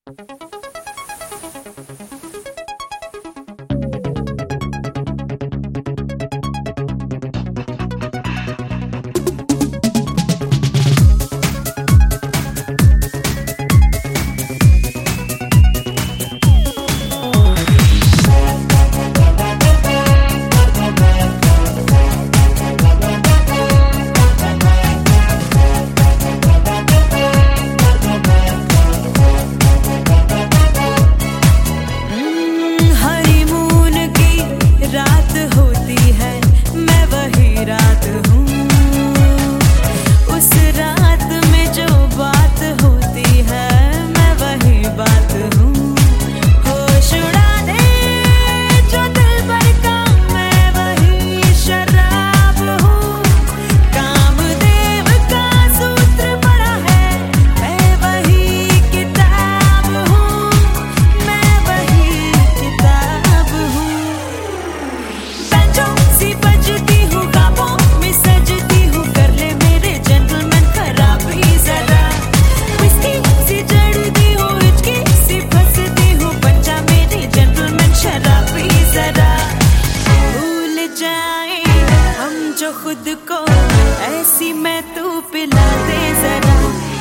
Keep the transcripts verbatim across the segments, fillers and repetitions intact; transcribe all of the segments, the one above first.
खुद को ऐसी मैं तू पिला दे जरा।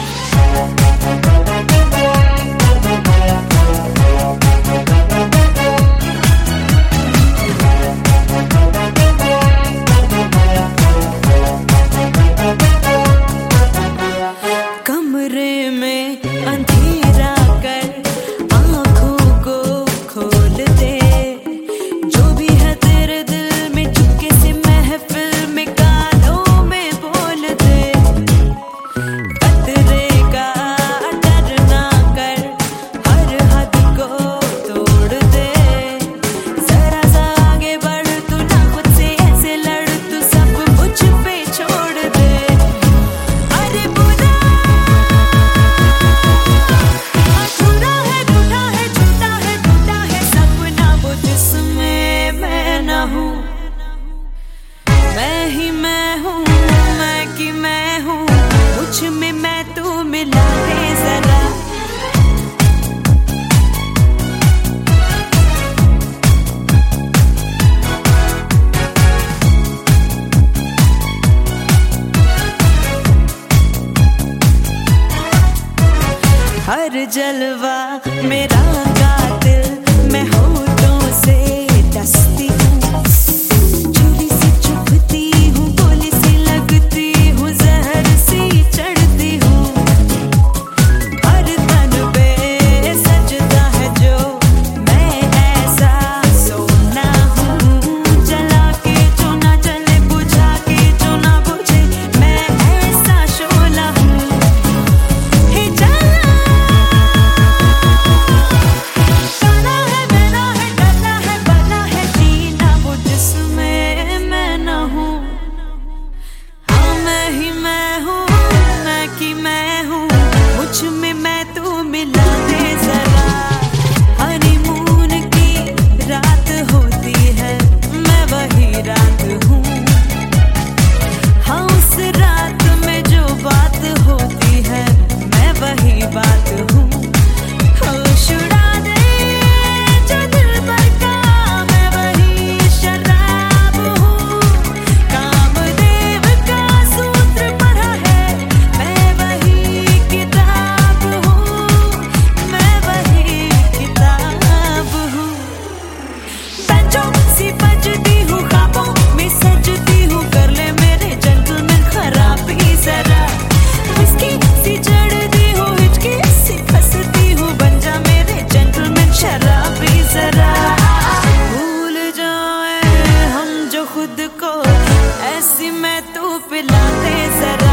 कमरे में अंधेरा कर आंखों को खोल दे, जो भी है तेरे दिल में चुपके से महफिल में कानों में बोल दे। खतरे का डर ना कर, हर हद को तोड़ दे। जरा सा आगे बढ़, तू ना खुद से ऐसे लड़, तू सब मुझ पे छोड़ दे। अरे बुरा अधूरा है, टूटा है, झूठा है, टूटा है सपना वो जिसमें मैं न हूँ। मैं ही मैं हूँ, मैं की मैं हूँ, मुझ में मैं तू मिला दे जरा। हर जलवा मेरा कातिल, मैं होठों से डसती हूँ, छुरी से चुभती हूँ, गोली सी लगती हूँ, जहर सी चढ़ती हूँ। हर तन पे सजदा है जो, मैं ऐसा सोना हूँ। जला के जो ना जले, बुझा के जो ना बुझे, मैं ऐसा शोला हूँ। हे जला गाना है, मेरा है, डरना है, बना है, जीना वो जिसमें मैं न हूँ। हाँ मैं ही मैं हूँ, मैं की मैं हूँ, मुझ में मैं तू मिला दे जरा। हनीमून की रात होती है, मैं वही रात हूँ। हाँ उस रात में जो बात होती है, मैं वही बात हूँ। होश उड़ा दे जो दिल भर का, मैं वही शराब हूँ। कामदेव का सूत्र पढ़ा है, मैं वही किताब हूँ, मैं वही किताब हूँ। पंचों सी बजती हूँ, ख्वाबों में सजती हूँ, कर ले मेरे जेंटलमैन खराबी जरा। विस्की सी चढ़ती हूँ, हिचकी सी फंसती हूँ, बन जा मेरे जेंटलमैन शराबी जरा। भूल जाए हम जो खुद को, ऐसी मैं तू पिला दे जरा।